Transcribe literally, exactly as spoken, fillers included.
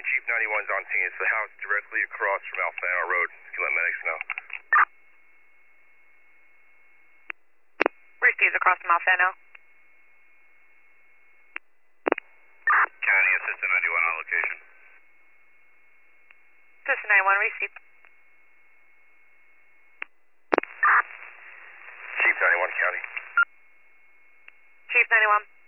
Chief ninety-one's on scene. It's the house directly across from Alfano Road. You can let medics know. Risky's across from Alfano. County Assistant ninety-one on location. Assistant ninety-one, receive. Chief ninety-one, County. Chief ninety-one.